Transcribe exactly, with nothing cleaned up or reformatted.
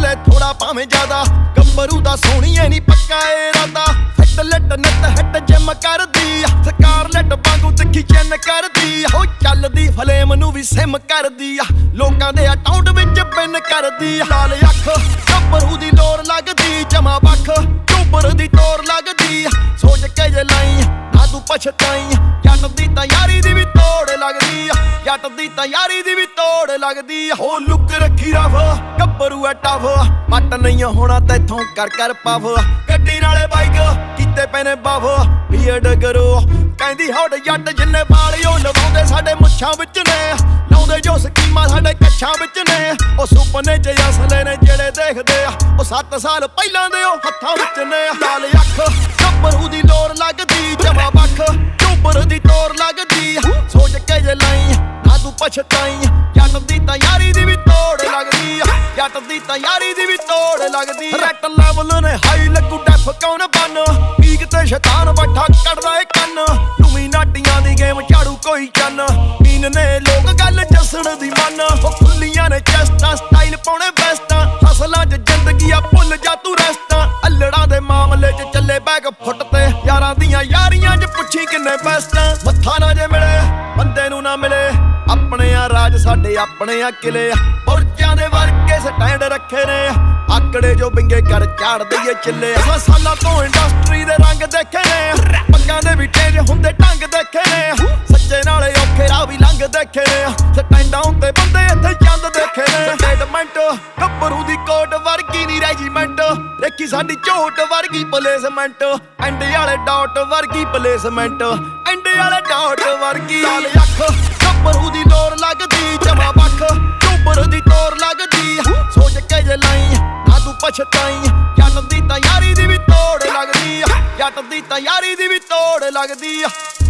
ले थोड़ा भावें ज्यादा गंबरू दा सोहणीए नी पक्का इरादा हिट लिट नित हिट जिम करदी स्कारलेट वांगू तिखी चिन करदी हो चलदी फलेम नू भी सिम करदी लोकां दे अकाउंट विच पिन करदी लाल अख गंबरू दी लोर लगदी जमा बख चुबर दी तोर लगदी सोच के जे लाई ना तू पछताई जट दी तां यारी दी भी तोड़ लगदी जट दी तां यारी दी भी तोड़ लगदी हो लुक रखी रफ गंबरू है टफ पट नहीं होना तैथों कर कर पफ गड्डी नाले बाइक कीते पैने बफ बीएड करो कहंदी हौड जट जिन्ने वाल ओ लवाउंदे साडे मुच्छां विच ने लाउंदे जो स्कीमां साडे कच्छां विच ने ओ सुपने च असले ने जेड़े देखदे ओ सत्त साल पहिलां दे ओ हत्थां विच ने लाल अख गंबरू दी लोर लगदी जमा बख चुबर दी तोर लगदी सोच के जे लाई ना तू पछताई जट दी तां यारी दी भी तोड़ लगदी जट दी तां यारी दी भी तोड़ लगदी रैट लेवल ने हाई लगू डैफ कौन बन पीक ते शैतान बैठा कड़दा ए कन्न लुमी नाटियां दी गेम झाड़ू कोई चन मीन ने लोग गल जसण दी मन ओ खुल्लियां ने चेस्टां स्टाइल पाउणे बेस्टां हसलां च जिंदगी आ भुल जा तू रेस्टां अल्लड़ां दे मामले च चले बैग फुट ते यारां दियां यारियां च पुछी किन्ने बेस्टां मत्था ना जे मिले बंदे नू ना मिले अपने आ राज साडे अपने आ किले बुरजां दे वर्गे स्टैंड रखे ने आकड़े जो बिंगे कर झाड़ दईए चिल्ले असां सालां तो इंडस्ट्री दे रंग देखे ने पग्गां दे भी टेज हुंदे ढंग देखे ने सच्चे नाले औखे राह भी लंघ देखे ने स्टैंडां उत्ते बंदे इत्थे चंद देखे ने स्टेटमेंट गंबरू दी कोट वर्गी नी रेजीमेंट देखी साडी झोट वर्गी प्लेसमेंट एंडे वाले डॉट वर्गी प्लेसमेंट एंडे वाले डॉट वर्गी लाल अख गंबरू दी लोर लगदी जमा बख चुबर दी तोर लगदी सोच के जे लाई ना तू पछताई जट दी तां यारी दी भी तोड़ लगदी जट दी तां यारी दी भी तोड़ लगदी।